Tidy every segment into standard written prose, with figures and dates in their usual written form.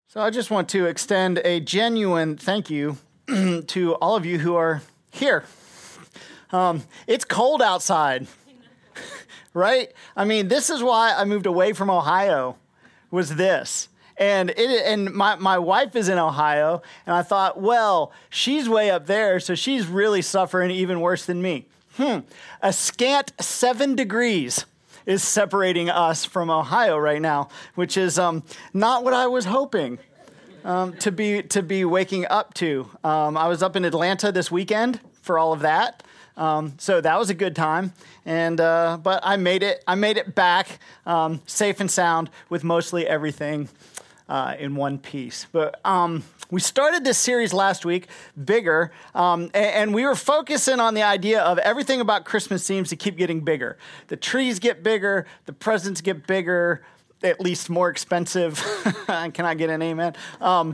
So I just want to extend a genuine thank you to all of you who are here. It's cold outside, right? I mean, this is why I moved away from Ohio, was this. And my wife is in Ohio, and I thought, well, she's way up there, so she's really suffering even worse than me. A scant 7 degrees is separating us from Ohio right now, which is not what I was hoping to be waking up to. I was up in Atlanta this weekend for all of that, so that was a good time. And but I made it back safe and sound with mostly everything in one piece. But we started this series last week, Bigger, and we were focusing on the idea of everything about Christmas seems to keep getting bigger. The trees get bigger, the presents get bigger, at least more expensive. Can I get an amen? And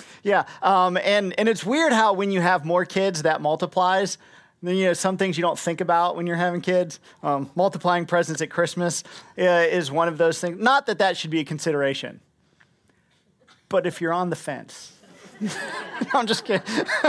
it's weird how when you have more kids, that multiplies. Then, some things you don't think about when you're having kids. Multiplying presents at Christmas is one of those things. Not that that should be a consideration, but if you're on the fence. I'm just kidding.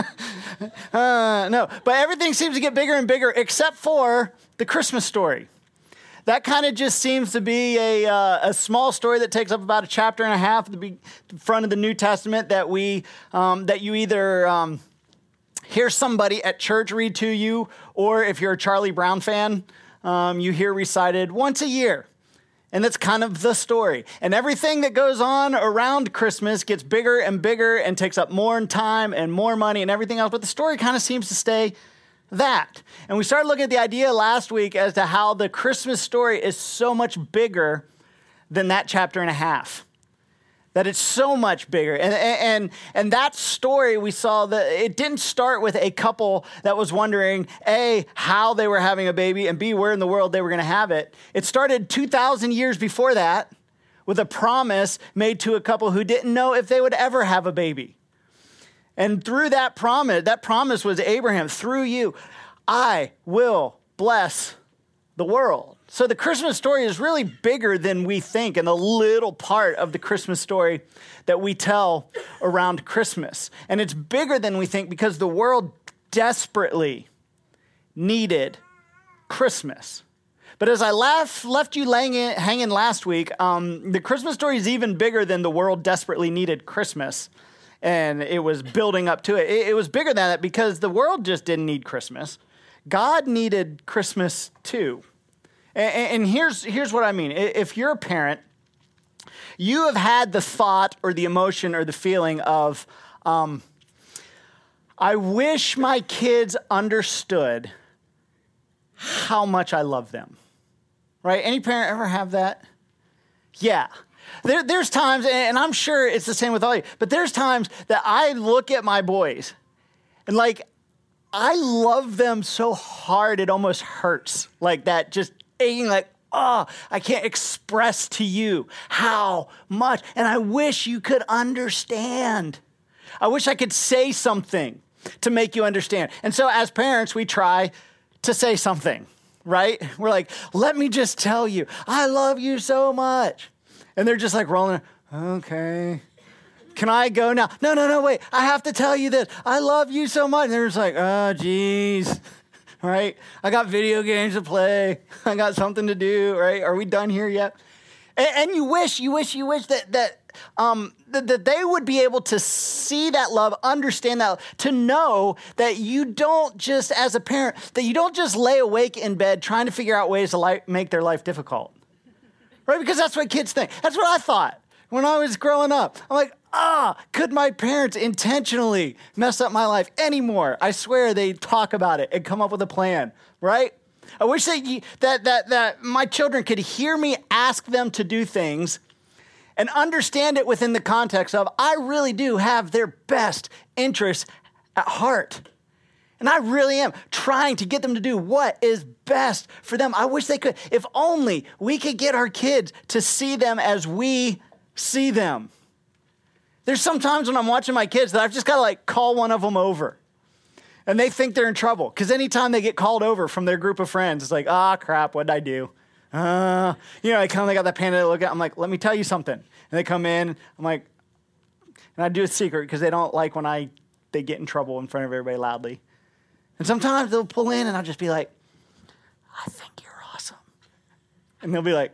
No, but everything seems to get bigger and bigger except for the Christmas story. That kind of just seems to be a small story that takes up about a chapter and a half at the front of the New Testament that you either hear somebody at church read to you, or if you're a Charlie Brown fan, you hear recited once a year. And that's kind of the story. And everything that goes on around Christmas gets bigger and bigger and takes up more time and more money and everything else. But the story kind of seems to stay that. And we started looking at the idea last week as to how the Christmas story is so much bigger than that chapter and a half. That it's so much bigger. And that story, we saw that it didn't start with a couple that was wondering, A, how they were having a baby, and B, where in the world they were going to have it. It started 2,000 years before that with a promise made to a couple who didn't know if they would ever have a baby. And through that promise was Abraham, through you, I will bless the world. So the Christmas story is really bigger than we think, and a little part of the Christmas story that we tell around Christmas. And it's bigger than we think because the world desperately needed Christmas. But as I left you hanging last week, the Christmas story is even bigger than the world desperately needed Christmas. And it was building up to it. It was bigger than that because the world just didn't need Christmas. God needed Christmas too. And here's what I mean. If you're a parent, you have had the thought or the emotion or the feeling of, I wish my kids understood how much I love them. Right? Any parent ever have that? Yeah. There's times, and I'm sure it's the same with all of you, but there's times that I look at my boys and I love them so hard it almost hurts. Like that just aching, I can't express to you how much. And I wish you could understand. I wish I could say something to make you understand. And so as parents, we try to say something, right? We're like, let me just tell you, I love you so much. And they're just rolling, okay. Can I go now? No, wait. I have to tell you this. I love you so much. And they're just like, oh, geez. Right? I got video games to play. I got something to do, right? Are we done here yet? And you wish that they would be able to see that love, understand that love, to know that you don't just, as a parent, that you don't just lay awake in bed trying to figure out ways to make their life difficult. Right? Because that's what kids think. That's what I thought when I was growing up. I'm like, could my parents intentionally mess up my life anymore? I swear they talk about it and come up with a plan, right? I wish that my children could hear me ask them to do things and understand it within the context of, I really do have their best interests at heart. And I really am trying to get them to do what is best for them. I wish they could. If only we could get our kids to see them as we see them. There's some times when I'm watching my kids that I've just got to call one of them over. And they think they're in trouble. Because anytime they get called over from their group of friends, it's like, crap, what'd I do? They got that panic look at. I'm like, let me tell you something. And they come in. I'm like, And I do it secret because they don't like when they get in trouble in front of everybody loudly. And sometimes they'll pull in and I'll just be like, I think you're awesome. And they'll be like,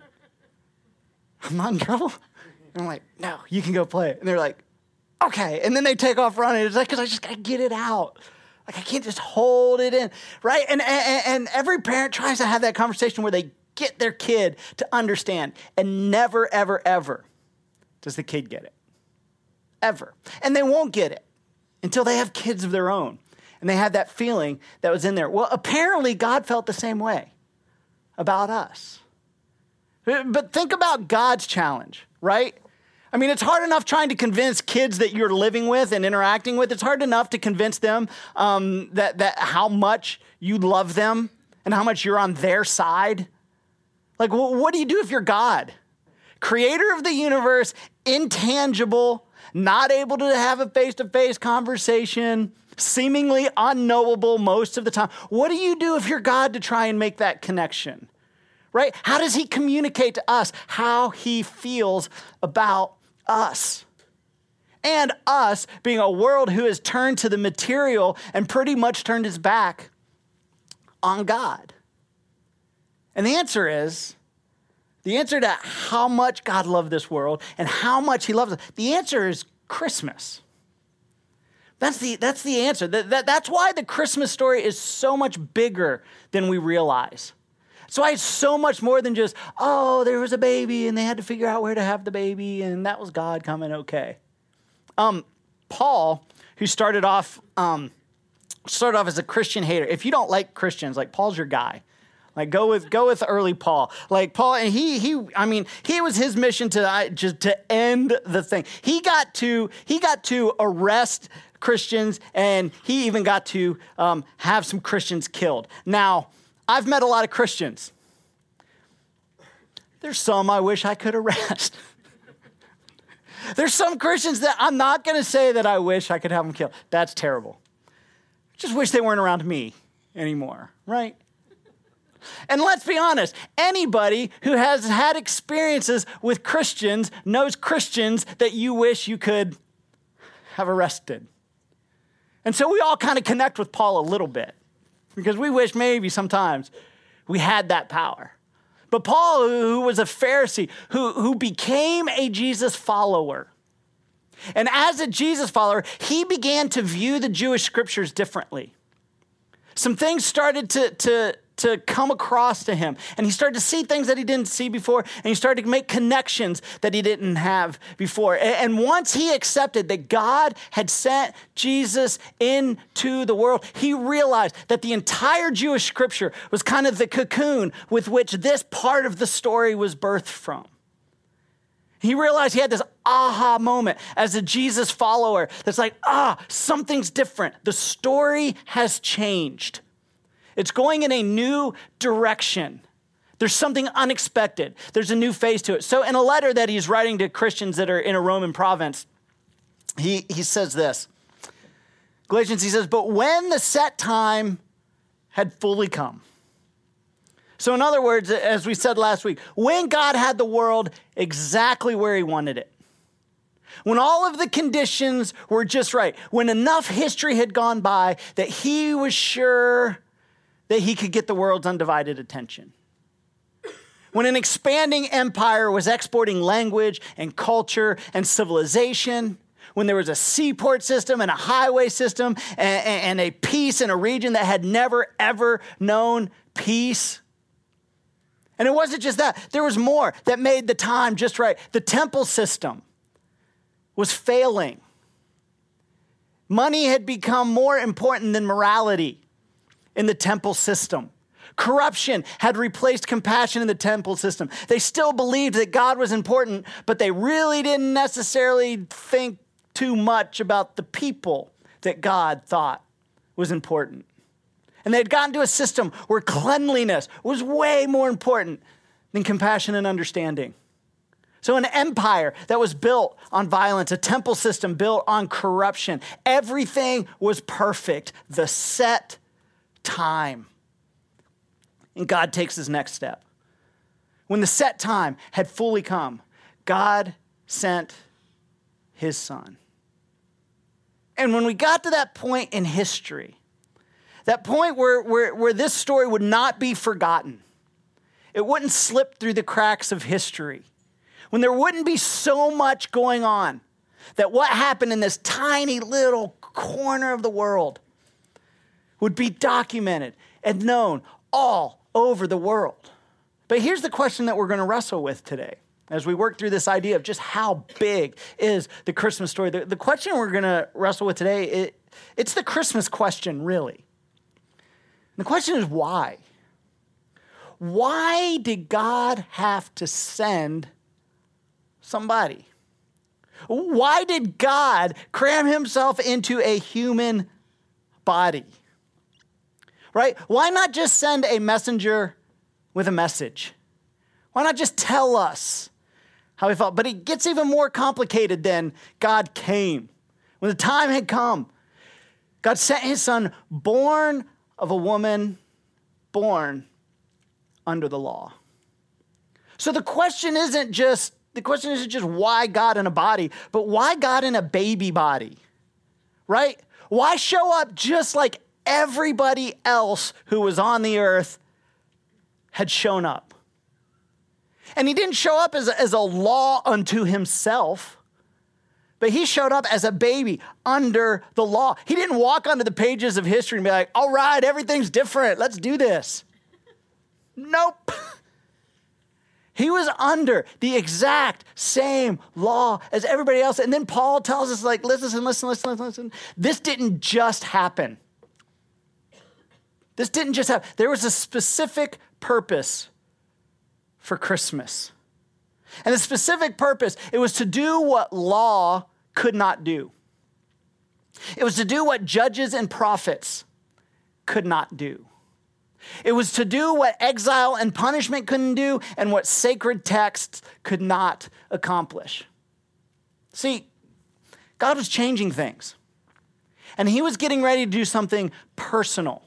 I'm not in trouble? And I'm like, no, you can go play it. And they're like, okay. And then they take off running. It's like, because I just got to get it out. Like, I can't just hold it in, right? And every parent tries to have that conversation where they get their kid to understand. And never, ever, ever does the kid get it. Ever. And they won't get it until they have kids of their own. And they have that feeling that was in there. Well, apparently God felt the same way about us. But think about God's challenge, right? I mean, it's hard enough trying to convince kids that you're living with and interacting with. It's hard enough to convince them that how much you love them and how much you're on their side. Like, what do you do if you're God? Creator of the universe, intangible, not able to have a face-to-face conversation, seemingly unknowable most of the time. What do you do if you're God to try and make that connection? Right? How does he communicate to us how he feels about us? And us being a world who has turned to the material and pretty much turned its back on God. And the answer to how much God loved this world and how much he loves us, the answer is Christmas. That's the answer. That's why the Christmas story is so much bigger than we realize. That's why it's so much more than just, oh, there was a baby and they had to figure out where to have the baby and that was God coming okay. Paul, who started off as a Christian hater. If you don't like Christians, like Paul's your guy. Like go with early Paul. Like Paul, and he was his mission to end the thing. He got to arrest Christians, and he even got to have some Christians killed. Now, I've met a lot of Christians. There's some I wish I could arrest. There's some Christians that I'm not going to say that I wish I could have them killed. That's terrible. Just wish they weren't around me anymore, right? And let's be honest, anybody who has had experiences with Christians knows Christians that you wish you could have arrested. And so we all kind of connect with Paul a little bit because we wish maybe sometimes we had that power. But Paul, who was a Pharisee, who became a Jesus follower, and as a Jesus follower, he began to view the Jewish scriptures differently. Some things started to come across to him. And he started to see things that he didn't see before. And he started to make connections that he didn't have before. And once he accepted that God had sent Jesus into the world, he realized that the entire Jewish scripture was kind of the cocoon with which this part of the story was birthed from. He realized he had this aha moment as a Jesus follower that's like, something's different. The story has changed. It's going in a new direction. There's something unexpected. There's a new phase to it. So in a letter that he's writing to Christians that are in a Roman province, he says this. Galatians, he says, but when the set time had fully come. So in other words, as we said last week, when God had the world exactly where he wanted it, when all of the conditions were just right, when enough history had gone by that he was sure that he could get the world's undivided attention. When an expanding empire was exporting language and culture and civilization, when there was a seaport system and a highway system and a peace in a region that had never, ever known peace. And it wasn't just that. There was more that made the time just right. The temple system was failing. Money had become more important than morality in the temple system. Corruption had replaced compassion in the temple system. They still believed that God was important, but they really didn't necessarily think too much about the people that God thought was important. And they had gotten to a system where cleanliness was way more important than compassion and understanding. So an empire that was built on violence, a temple system built on corruption, everything was perfect. The set time. And God takes his next step. When the set time had fully come, God sent his son. And when we got to that point in history, that point where this story would not be forgotten, it wouldn't slip through the cracks of history, when there wouldn't be so much going on, that what happened in this tiny little corner of the world would be documented and known all over the world. But here's the question that we're going to wrestle with today as we work through this idea of just how big is the Christmas story. The question we're going to wrestle with today, it's the Christmas question, really. And the question is why? Why did God have to send somebody? Why did God cram himself into a human body? Right? Why not just send a messenger with a message? Why not just tell us how he felt? But it gets even more complicated than God came. When the time had come, God sent his son, born of a woman, born under the law. So the question isn't just why God in a body, but why God in a baby body, right? Why show up just like everybody else who was on the earth had shown up? And he didn't show up as a law unto himself, but he showed up as a baby under the law. He didn't walk onto the pages of history and be like, all right, everything's different. Let's do this. Nope. He was under the exact same law as everybody else. And then Paul tells us, like, listen. This didn't just happen. This didn't just happen. There was a specific purpose for Christmas. And the specific purpose, it was to do what law could not do. It was to do what judges and prophets could not do. It was to do what exile and punishment couldn't do and what sacred texts could not accomplish. See, God was changing things. And he was getting ready to do something personal.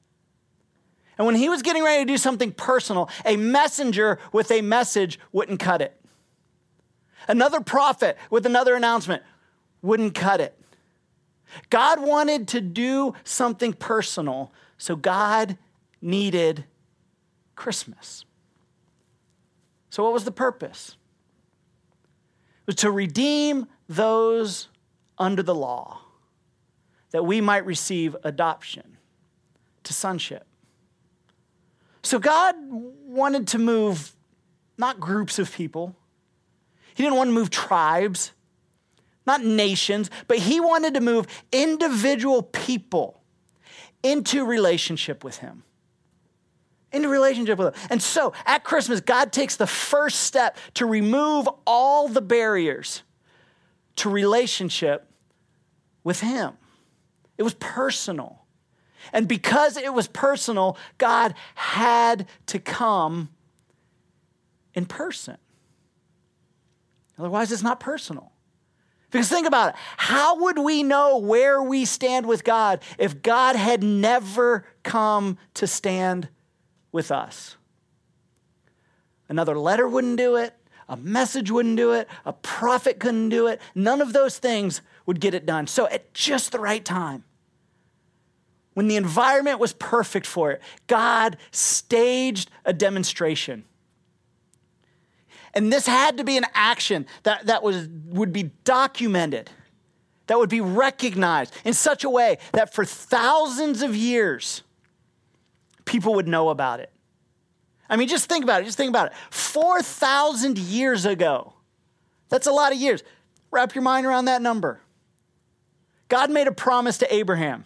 And when he was getting ready to do something personal, a messenger with a message wouldn't cut it. Another prophet with another announcement wouldn't cut it. God wanted to do something personal, so God needed Christmas. So what was the purpose? It was to redeem those under the law, that we might receive adoption to sonship. So God wanted to move not groups of people. He didn't want to move tribes, not nations, but he wanted to move individual people into relationship with him. Into relationship with him. And so at Christmas, God takes the first step to remove all the barriers to relationship with him. It was personal. And because it was personal, God had to come in person. Otherwise, it's not personal. Because think about it. How would we know where we stand with God if God had never come to stand with us? Another letter wouldn't do it. A message wouldn't do it. A prophet couldn't do it. None of those things would get it done. So at just the right time, when the environment was perfect for it, God staged a demonstration. And this had to be an action that would be documented, that would be recognized in such a way that for thousands of years, people would know about it. I mean, just think about it. 4,000 years ago, that's a lot of years. Wrap your mind around that number. God made a promise to Abraham.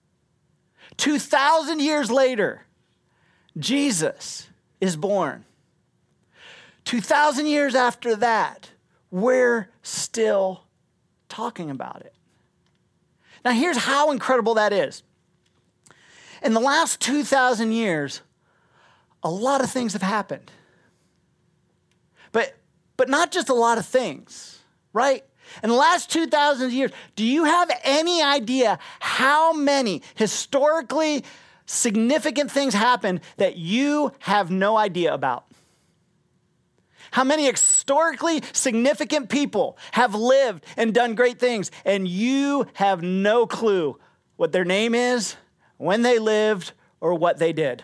2,000 years later, Jesus is born. 2,000 years after that, we're still talking about it. Now, here's how incredible that is. In the last 2,000 years, a lot of things have happened. But not just a lot of things, right? In the last 2,000 years, do you have any idea how many historically significant things happened that you have no idea about? How many historically significant people have lived and done great things, and you have no clue what their name is, when they lived, or what they did?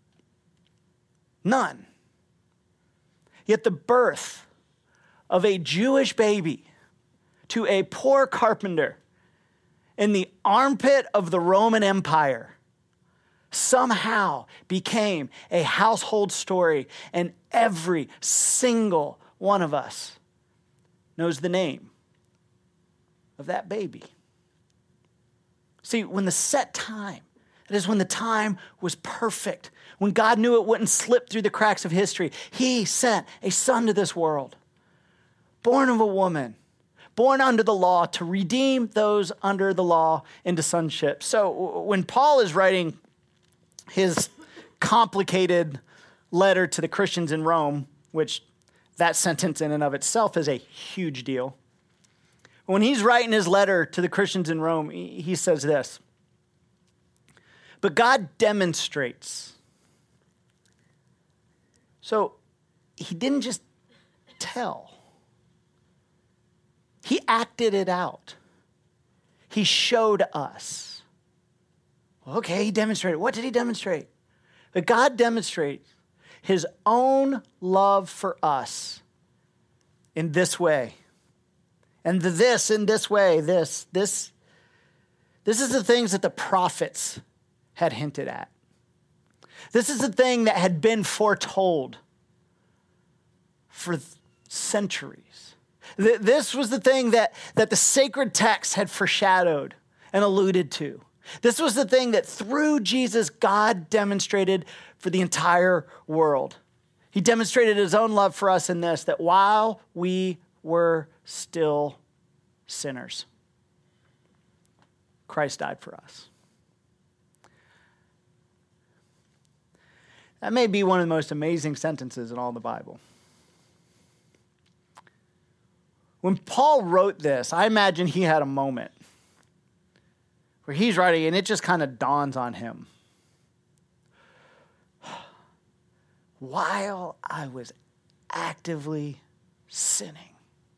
None. Yet the birth of a Jewish baby to a poor carpenter in the armpit of the Roman Empire somehow became a household story, and every single one of us knows the name of that baby. See, when the set time, that is when the time was perfect, when God knew it wouldn't slip through the cracks of history, he sent a son to this world, born of a woman, born under the law, to redeem those under the law into sonship. So when Paul is writing his complicated letter to the Christians in Rome, which that sentence in and of itself is a huge deal. When he's writing his letter to the Christians in Rome, he says this: but God demonstrates. So he didn't just tell. He acted it out. He showed us. Okay, he demonstrated. What did he demonstrate? But God demonstrates his own love for us in this way. And this in this way, this is the things that the prophets had hinted at. This is the thing that had been foretold for centuries. This was the thing that the sacred text had foreshadowed and alluded to. This was the thing that through Jesus, God demonstrated for the entire world. He demonstrated his own love for us in this, that while we were still sinners, Christ died for us. That may be one of the most amazing sentences in all the Bible. When Paul wrote this, I imagine he had a moment where he's writing and it just kind of dawns on him. While I was actively sinning,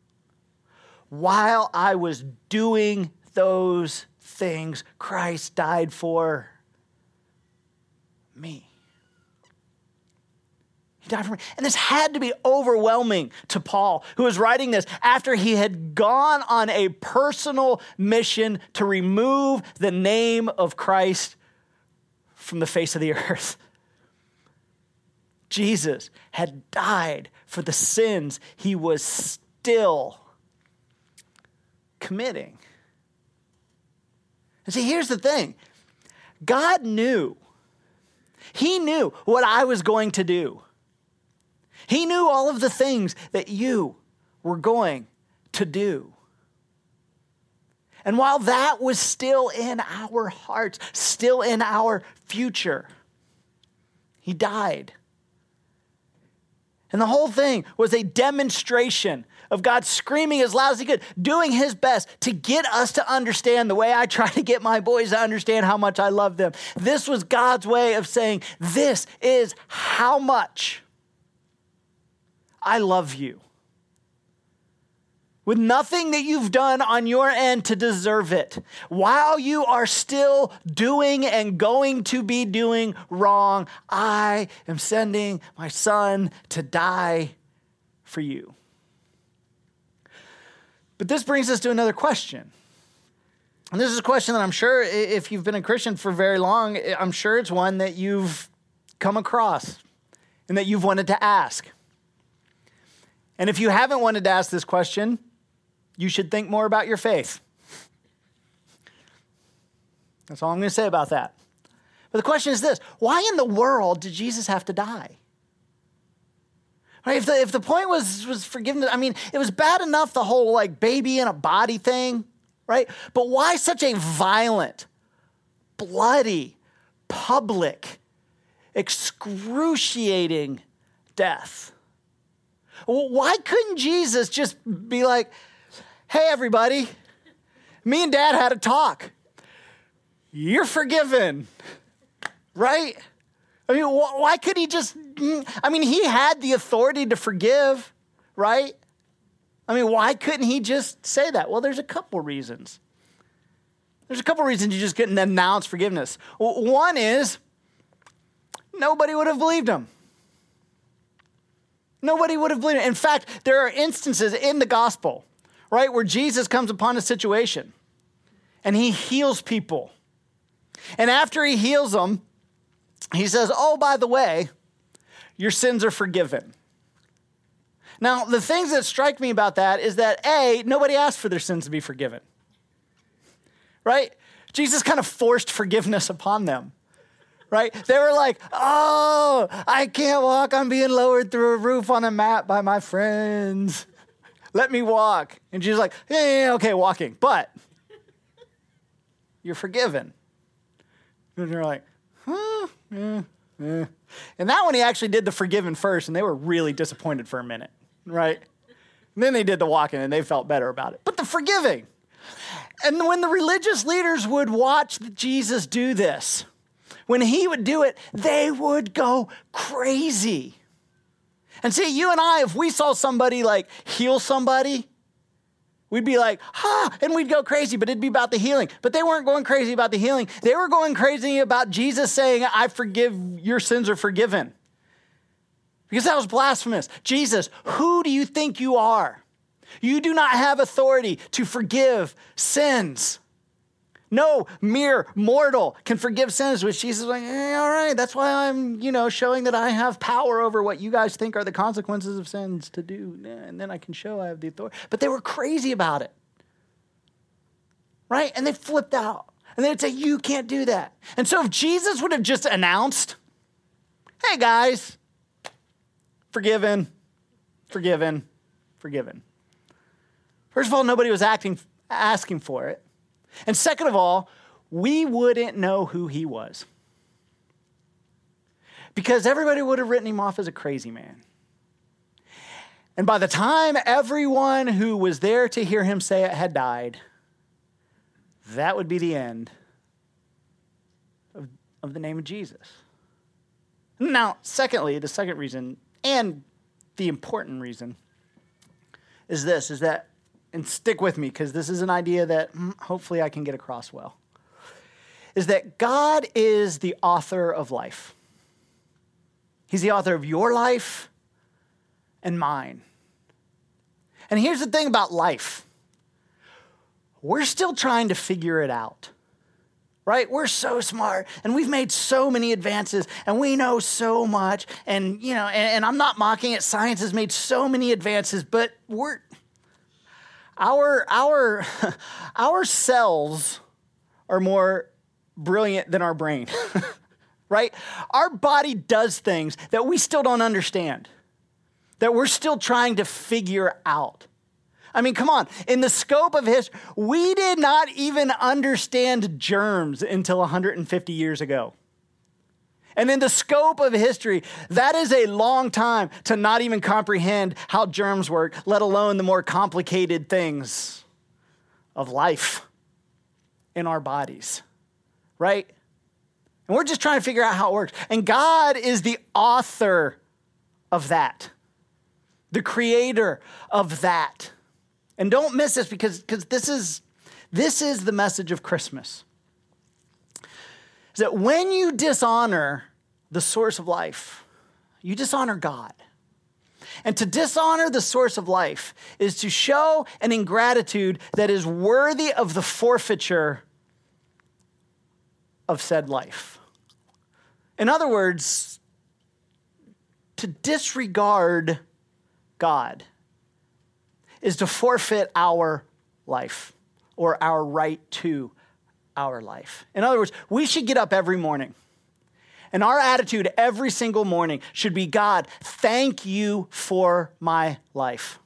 while I was doing those things, Christ died for me. He died for me. And this had to be overwhelming to Paul, who was writing this after he had gone on a personal mission to remove the name of Christ from the face of the earth. Jesus had died for the sins he was still committing. And see, here's the thing. God knew. He knew what I was going to do. He knew all of the things that you were going to do. And while that was still in our hearts, still in our future, he died. And the whole thing was a demonstration of God screaming as loud as he could, doing his best to get us to understand the way I try to get my boys to understand how much I love them. This was God's way of saying, this is how much I love you. With nothing that you've done on your end to deserve it. While you are still doing and going to be doing wrong, I am sending my son to die for you. But this brings us to another question. And this is a question that I'm sure if you've been a Christian for very long, I'm sure it's one that you've come across and that you've wanted to ask. And if you haven't wanted to ask this question, you should think more about your faith. That's all I'm going to say about that. But the question is this: why in the world did Jesus have to die? Right? If the point was forgiveness, I mean, it was bad enough, the whole like baby in a body thing, right? But why such a violent, bloody, public, excruciating death? Why couldn't Jesus just be like, hey, everybody, me and Dad had a talk. You're forgiven, right? I mean, why could he just, he had the authority to forgive. right? I mean, why couldn't he just say that? Well, there's a couple reasons. There's a couple reasons you just couldn't announce forgiveness. One is nobody would have believed him. Nobody would have believed him. In fact, there are instances in the gospel, right, where Jesus comes upon a situation and he heals people. And after he heals them, he says, oh, by the way, your sins are forgiven. Now, the things that strike me about that is that, A, nobody asked for their sins to be forgiven, right? Jesus kind of forced forgiveness upon them, right? They were like, oh, I can't walk. I'm being lowered through a roof on a mat by my friends. Let me walk. And Jesus is like, yeah, okay, walking, but you're forgiven. And they're like, huh? And that one, he actually did the forgiven first, and they were really disappointed for a minute, right? And then they did the walking, and they felt better about it. But the forgiving. And when the religious leaders would watch Jesus do this, when he would do it, they would go crazy. And see, you and I, if we saw somebody like heal somebody, we'd be like, and we'd go crazy, but it'd be about the healing. But they weren't going crazy about the healing. They were going crazy about Jesus saying, I forgive, your sins are forgiven. Because that was blasphemous. Jesus, who do you think you are? You do not have authority to forgive sins. No mere mortal can forgive sins, which Jesus is like, all right, that's why I'm, showing that I have power over what you guys think are the consequences of sins to do. And then I can show I have the authority. But they were crazy about it, right? And they flipped out. And they'd say, you can't do that. And so if Jesus would have just announced, hey guys, forgiven, forgiven, forgiven. First of all, nobody was asking for it. And second of all, we wouldn't know who he was. Because everybody would have written him off as a crazy man. And by the time everyone who was there to hear him say it had died, that would be the end of the name of Jesus. Now, secondly, the second reason, and the important reason, is that, and stick with me because this is an idea that hopefully I can get across well, is that God is the author of life. He's the author of your life and mine. And here's the thing about life. We're still trying to figure it out, right? We're so smart and we've made so many advances and we know so much. And, and I'm not mocking it. Science has made so many advances, but Our cells are more brilliant than our brain, right? Our body does things that we still don't understand, that we're still trying to figure out. I mean, come on. In the scope of history, we did not even understand germs until 150 years ago. And in the scope of history, that is a long time to not even comprehend how germs work, let alone the more complicated things of life in our bodies, right? And we're just trying to figure out how it works. And God is the author of that, the creator of that. And don't miss this because this is the message of Christmas. Is that when you dishonor the source of life, you dishonor God. And to dishonor the source of life is to show an ingratitude that is worthy of the forfeiture of said life. In other words, to disregard God is to forfeit our life or our right to our life. In other words, we should get up every morning. And our attitude every single morning should be, God, thank you for my life.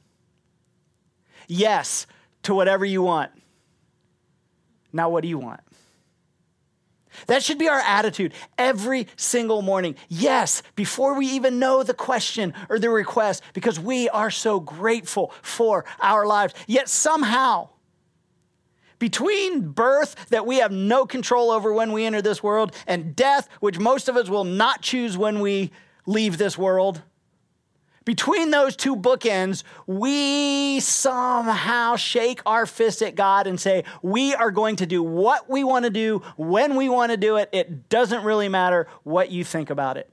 Yes, to whatever you want. Now, what do you want? That should be our attitude every single morning. Yes, before we even know the question or the request, because we are so grateful for our lives. Yet somehow, between birth that we have no control over when we enter this world and death, which most of us will not choose when we leave this world, between those two bookends, we somehow shake our fist at God and say, we are going to do what we want to do when we want to do it. It doesn't really matter what you think about it.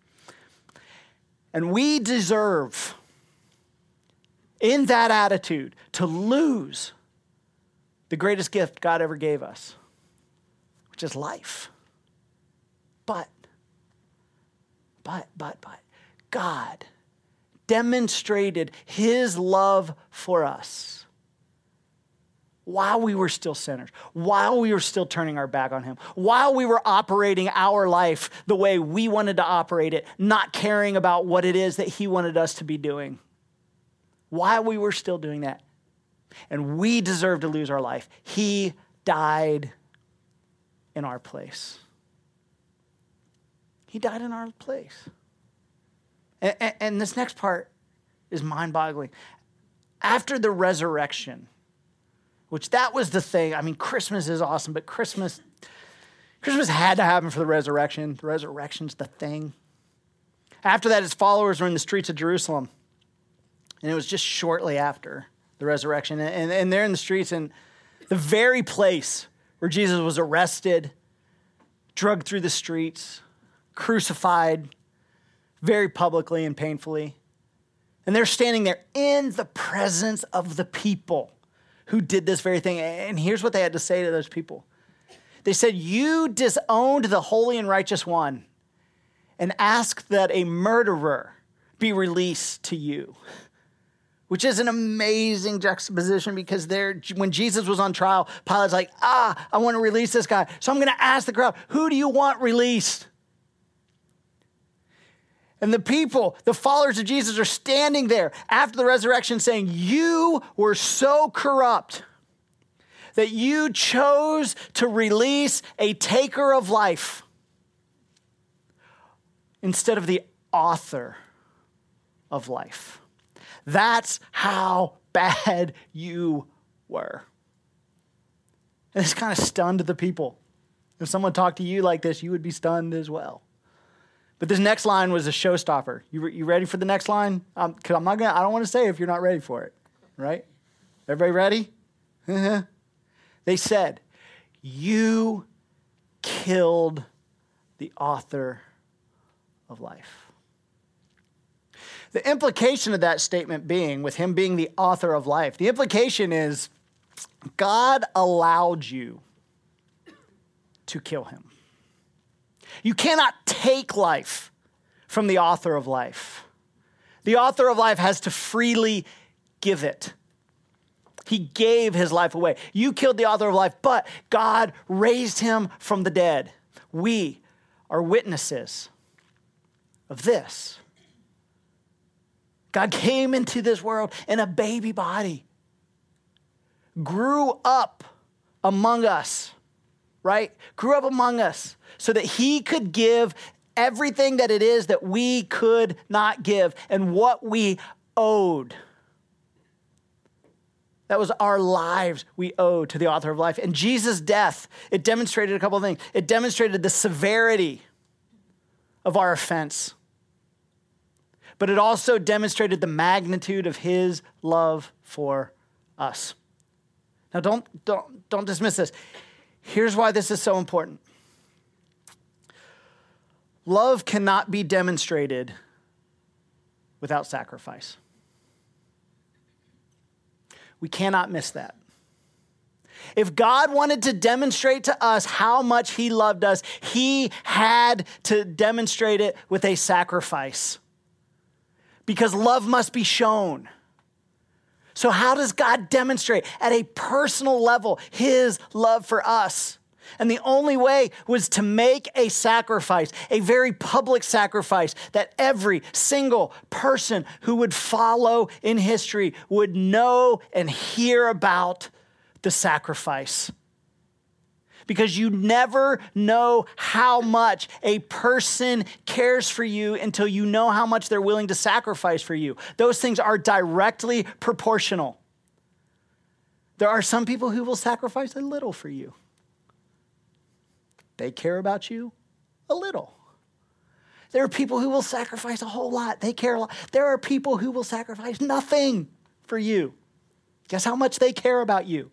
And we deserve, in that attitude, to lose the greatest gift God ever gave us, which is life. But God demonstrated his love for us while we were still sinners, while we were still turning our back on him, while we were operating our life the way we wanted to operate it, not caring about what it is that he wanted us to be doing, while we were still doing that. And we deserve to lose our life. He died in our place. He died in our place. And this next part is mind-boggling. After the resurrection, which that was the thing. I mean, Christmas is awesome, but Christmas had to happen for the resurrection. The resurrection's the thing. After that, his followers were in the streets of Jerusalem. And it was just shortly after the resurrection. And they're in the streets, and the very place where Jesus was arrested, dragged through the streets, crucified very publicly and painfully. And they're standing there in the presence of the people who did this very thing. And here's what they had to say to those people. They said, "You disowned the holy and righteous one and asked that a murderer be released to you." Which is an amazing juxtaposition, because when Jesus was on trial, Pilate's like, I want to release this guy. So I'm going to ask the crowd, who do you want released? And the people, the followers of Jesus, are standing there after the resurrection saying, you were so corrupt that you chose to release a taker of life instead of the author of life. That's how bad you were. And this kind of stunned the people. If someone talked to you like this, you would be stunned as well. But this next line was a showstopper. You ready for the next line? Because I don't want to say if you're not ready for it, right? Everybody ready? They said, "You killed the author of life." The implication of that statement being, with him being the author of life, the implication is God allowed you to kill him. You cannot take life from the author of life. The author of life has to freely give it. He gave his life away. You killed the author of life, but God raised him from the dead. We are witnesses of this. God came into this world in a baby body, grew up among us, right? Grew up among us so that he could give everything that it is that we could not give and what we owed. That was our lives we owed to the author of life. And Jesus' death, it demonstrated a couple of things. It demonstrated the severity of our offense. But it also demonstrated the magnitude of his love for us. Now, don't dismiss this. Here's why this is so important. Love cannot be demonstrated without sacrifice. We cannot miss that. If God wanted to demonstrate to us how much he loved us, he had to demonstrate it with a sacrifice. Because love must be shown. So how does God demonstrate at a personal level his love for us? And the only way was to make a sacrifice, a very public sacrifice that every single person who would follow in history would know and hear about the sacrifice. Because you never know how much a person cares for you until you know how much they're willing to sacrifice for you. Those things are directly proportional. There are some people who will sacrifice a little for you. They care about you a little. There are people who will sacrifice a whole lot. They care a lot. There are people who will sacrifice nothing for you. Guess how much they care about you?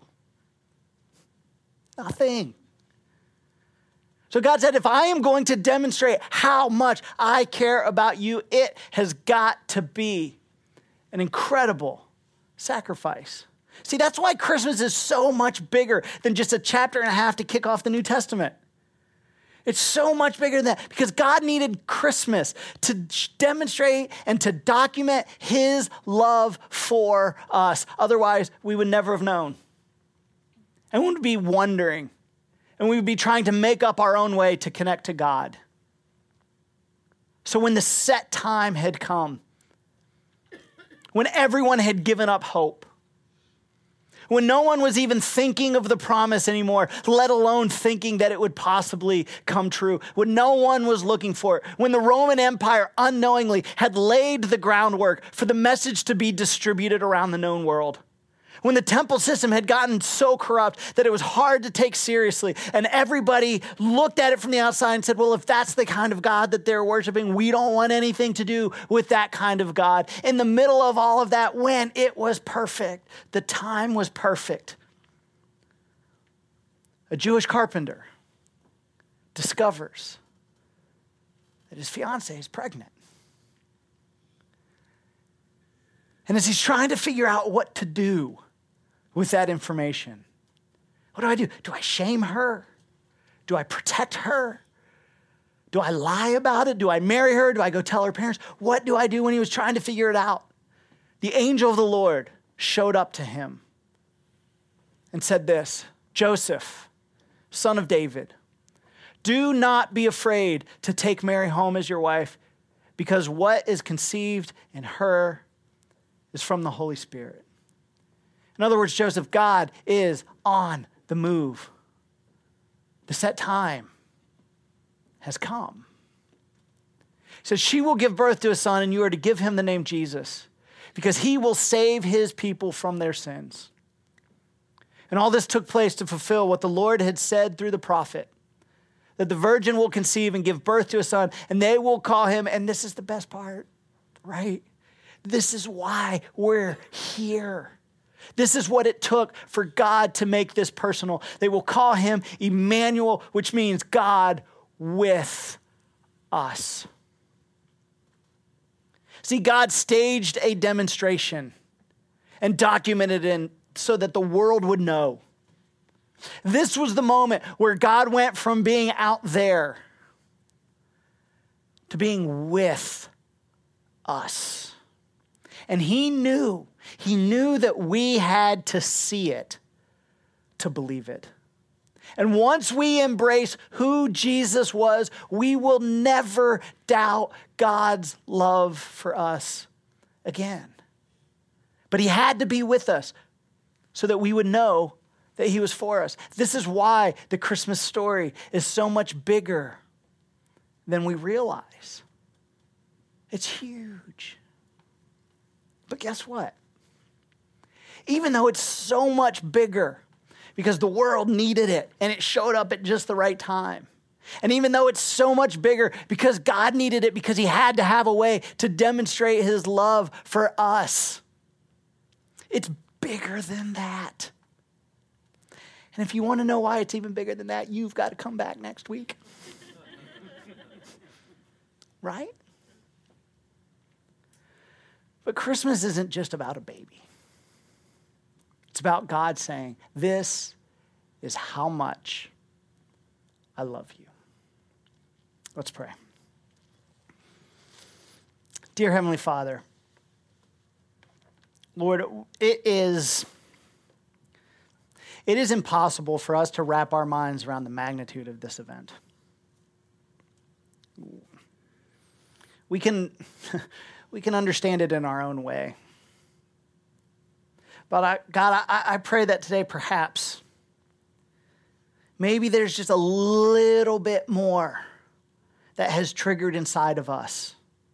Nothing. So God said, if I am going to demonstrate how much I care about you, it has got to be an incredible sacrifice. See, that's why Christmas is so much bigger than just a chapter and a half to kick off the New Testament. It's so much bigger than that because God needed Christmas to demonstrate and to document his love for us. Otherwise, we would never have known. And we would be wondering, and we would be trying to make up our own way to connect to God. So when the set time had come, when everyone had given up hope, when no one was even thinking of the promise anymore, let alone thinking that it would possibly come true, when no one was looking for it, when the Roman Empire unknowingly had laid the groundwork for the message to be distributed around the known world, when the temple system had gotten so corrupt that it was hard to take seriously, and everybody looked at it from the outside and said, well, if that's the kind of God that they're worshiping, we don't want anything to do with that kind of God. In the middle of all of that, when it was perfect, the time was perfect, a Jewish carpenter discovers that his fiancée is pregnant. And as he's trying to figure out what to do with that information, what do? Do I shame her? Do I protect her? Do I lie about it? Do I marry her? Do I go tell her parents? What do I do when he was trying to figure it out? The angel of the Lord showed up to him and said this, Joseph, son of David, do not be afraid to take Mary home as your wife, because what is conceived in her is from the Holy Spirit. In other words, Joseph, God is on the move. The set time has come. He says, she will give birth to a son, and you are to give him the name Jesus, because he will save his people from their sins. And all this took place to fulfill what the Lord had said through the prophet, that the virgin will conceive and give birth to a son, and they will call him, and this is the best part, right? This is why we're here. This is what it took for God to make this personal. They will call him Emmanuel, which means God with us. See, God staged a demonstration and documented it so that the world would know. This was the moment where God went from being out there to being with us. And he knew that we had to see it to believe it. And once we embrace who Jesus was, we will never doubt God's love for us again. But he had to be with us so that we would know that he was for us. This is why the Christmas story is so much bigger than we realize. It's huge. But guess what? Even though it's so much bigger, because the world needed it and it showed up at just the right time. And even though it's so much bigger because God needed it, because he had to have a way to demonstrate his love for us, it's bigger than that. And if you want to know why it's even bigger than that, you've got to come back next week. Right? But Christmas isn't just about a baby. It's about God saying, this is how much I love you. Let's pray. Dear Heavenly Father, Lord, it is impossible for us to wrap our minds around the magnitude of this event. We can understand it in our own way. But I pray that today perhaps maybe there's just a little bit more that has triggered inside of us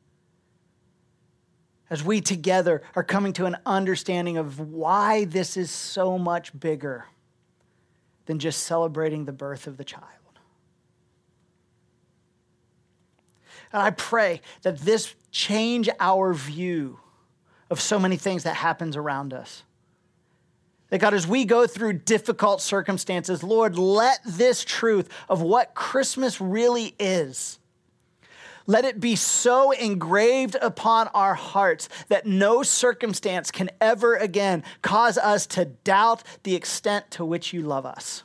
as we together are coming to an understanding of why this is so much bigger than just celebrating the birth of the child. And I pray that this change our view of so many things that happens around us. That God, as we go through difficult circumstances, Lord, let this truth of what Christmas really is, let it be so engraved upon our hearts that no circumstance can ever again cause us to doubt the extent to which you love us.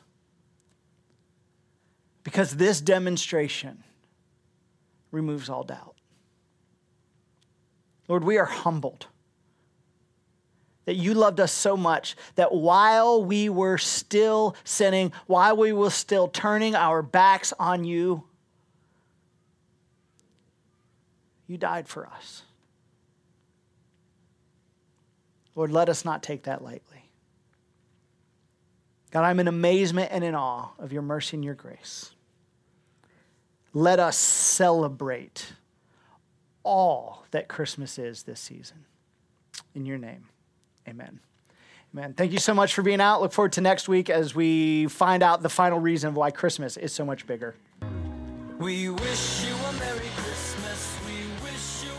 Because this demonstration removes all doubt. Lord, we are humbled that you loved us so much that while we were still sinning, while we were still turning our backs on you, you died for us. Lord, let us not take that lightly. God, I'm in amazement and in awe of your mercy and your grace. Let us celebrate all that Christmas is this season. In your name, amen. Amen. Thank you so much for being out. Look forward to next week as we find out the final reason why Christmas is so much bigger. We wish you a Merry Christmas. We wish you